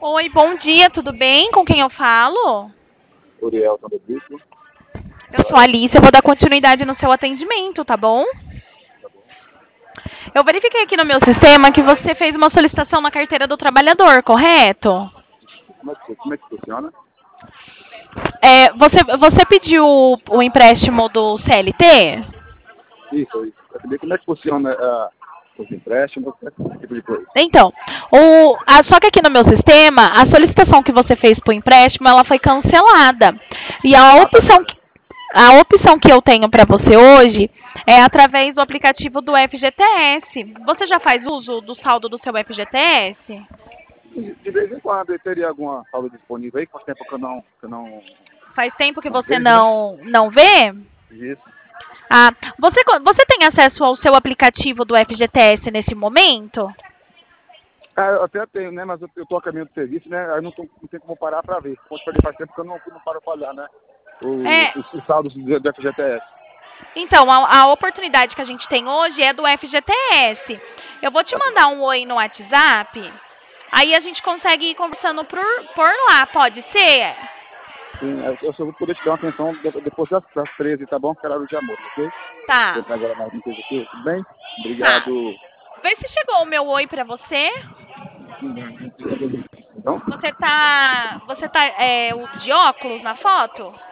Oi, bom dia, tudo bem? Com quem eu falo? Uriel Tambebico, Eu sou a Alice, eu vou dar continuidade no seu atendimento, tá bom? tá bom? Eu verifiquei aqui no meu sistema que você fez uma solicitação na carteira do trabalhador, correto? Como é que funciona? Você pediu o empréstimo do CLT? Isso. Quer saber como é que funciona os empréstimos, esse tipo de coisa. Então, só que aqui no meu sistema, a solicitação que você fez para o empréstimo, ela foi cancelada. E Ah, tá certo. a opção que eu tenho para você hoje é através do aplicativo do FGTS. Você já faz uso do saldo do seu FGTS? De vez em quando eu teria alguma aula disponível aí, faz tempo Faz tempo que não você vejo, né? não vê? Isso. Ah, você tem acesso ao seu aplicativo do FGTS nesse momento? Eu até tenho, né? Mas eu tô a caminho do serviço, né? Aí não tem como parar para ver. Como eu te falei, faz tempo que eu não paro para olhar, né? É, Os saldos do FGTS. então, a oportunidade que a gente tem hoje é do FGTS. Eu vou te Tá mandar certo. um oi no WhatsApp. Aí a gente consegue ir conversando por lá, pode ser? Sim, eu só vou poder te dar uma atenção depois das 13, tá bom? Que é horário de almoço, ok? Vou Tá, entrar agora na empresa aqui, tudo bem? tá. Obrigado. Vê se chegou o meu oi pra você. Então, Você tá de óculos na foto?